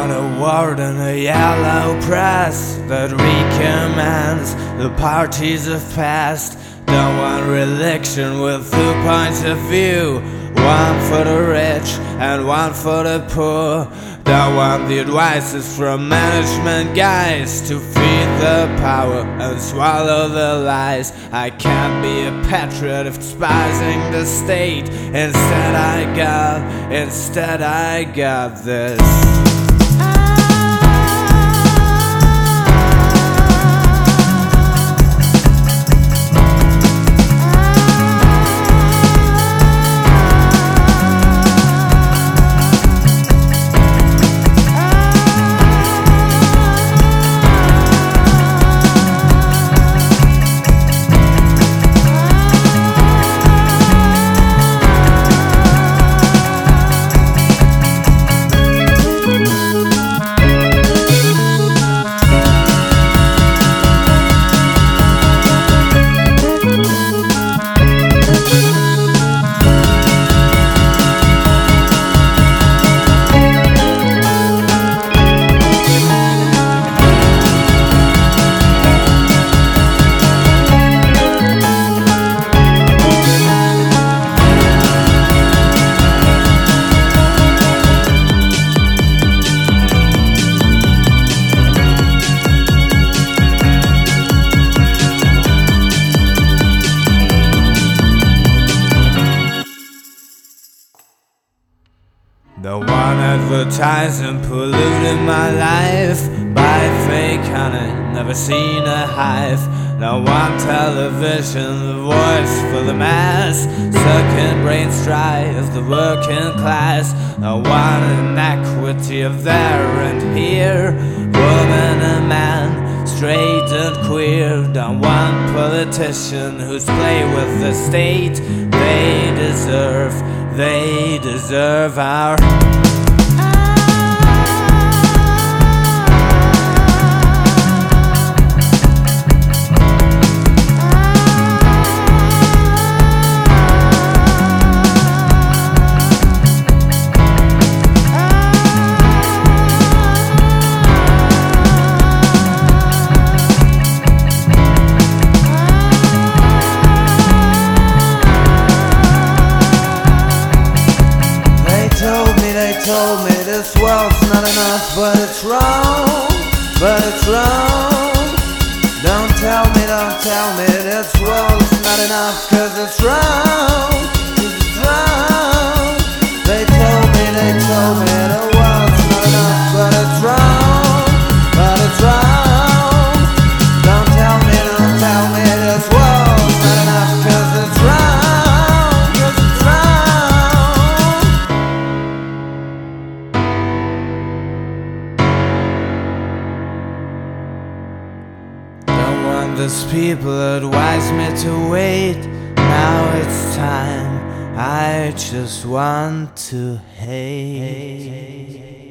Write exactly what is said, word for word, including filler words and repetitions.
want a world in a yellow press that recommends the parties of past. Don't want religion with two points of view, one for the rich and one for the poor. Don't want the advices from management guys to feed the power and swallow the lies. I can't be a patriot if despising the state. Instead I got, instead I got this. No one advertising polluting my life by fake honey, never seen a hive. No one television, the voice for the mass, sucking brains dry of the working class. No one inequity of there and here, woman and man, straight and queer. Don't want politician who's play with the state. They deserve, they deserve our told me this world's not enough, but it's wrong, but it's wrong. Don't tell me, don't tell me this world's not enough, cause it's wrong, cause it's wrong. They told me, they told me the world's not enough, but it's wrong, but it's wrong. Don't tell me, don't tell me this world's not enough, cause it's wrong, cause it's wrong. These people advise me to wait. Now it's time, I just want to hate.